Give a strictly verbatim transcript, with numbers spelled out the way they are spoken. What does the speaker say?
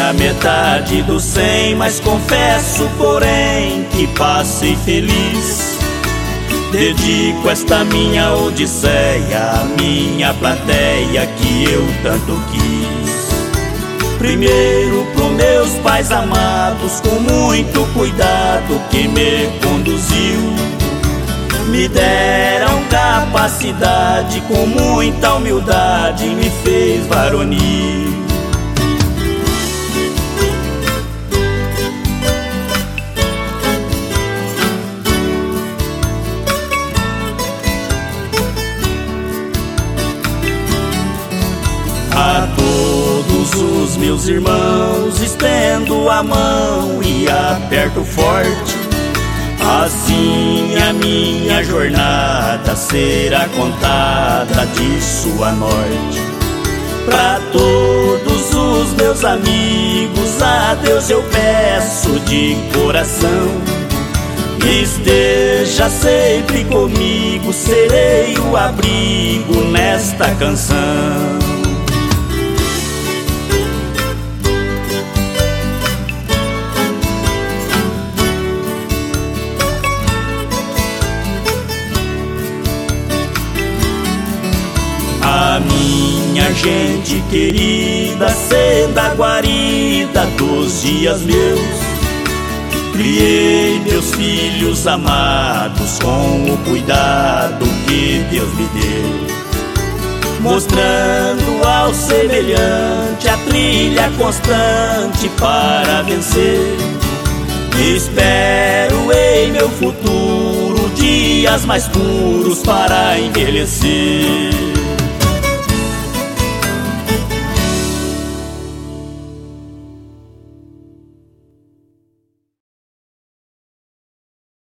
na metade do cem, mas confesso, porém, que passei feliz. Dedico esta minha odisseia à minha plateia que eu tanto quis. Primeiro pros meus pais amados, com muito cuidado que me conduziu. Me deram capacidade, com muita humildade me fez varonil. A todos os meus irmãos estendo a mão e aperto forte. Assim a minha jornada será contada de sul a norte. Pra todos os meus amigos, a Deus eu peço de coração: esteja sempre comigo, serei o abrigo nesta canção. A minha gente querida, senda guarida dos dias meus, criei meus filhos amados com o cuidado que Deus me deu, mostrando ao semelhante a trilha constante para vencer. Espero em meu futuro dias mais puros para envelhecer.